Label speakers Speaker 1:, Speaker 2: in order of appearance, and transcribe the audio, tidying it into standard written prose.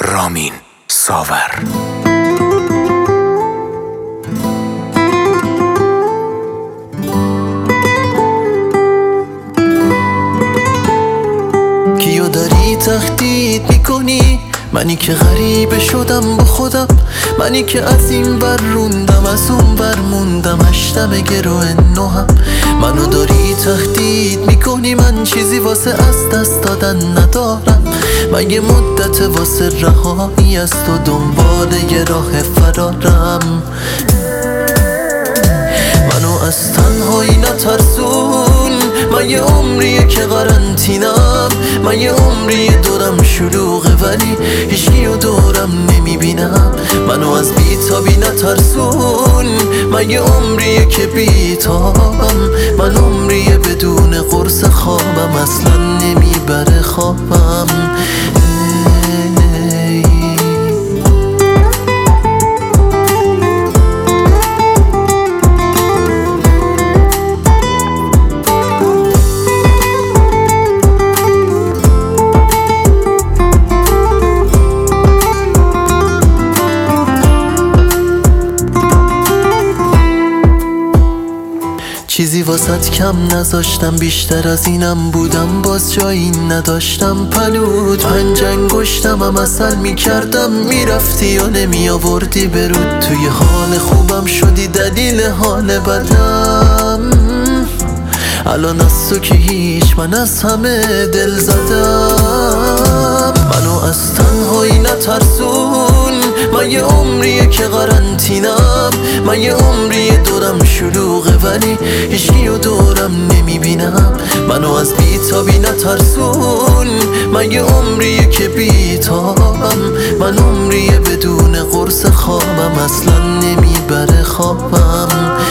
Speaker 1: رامین ساور.
Speaker 2: کیو داری تهدید میکنی؟ منی که غریبه شدم با خودم، منی که از این بر روندم از اون بر موندم، هشتم گروه نوهم. منو داری تهدید میکنی، من چیزی واسه از دست دادن ندارم. من یه مدت واسه رهایی از تو دنبال یه راه فرارم. منو از تنهایی نترسون، من یه عمریه که قرنطینم، من یه عمریه دورم شلوغه ولی هیچکیو دورم نمیبینم. منو از بیتابی نترسون، من یه عمریه که بیتابم، من عمریه بدون قرص خوابم، اصلا نمیبره خوابم. چیزی واسط کم نذاشتم، بیشتر از اینم بودم باز جایی نداشتم. پلود پنج انگشتم هم اصل میکردم، میرفتی و نمی آوردی برود. توی حال خوبم شدی دلیل حال بدم. الان از تو که هیچ، من از همه دل زدم. منو از تنهایی نترسون، من یه عمریه که قرنطینم، من یه عمریه دورم شلوغه ولی هیچکیو دورم نمیبینم. منو از بیتابی نترسون، من یه عمریه که بیتابم، من عمریه بدون قرص خوابم، اصلا نمیبره خوابم.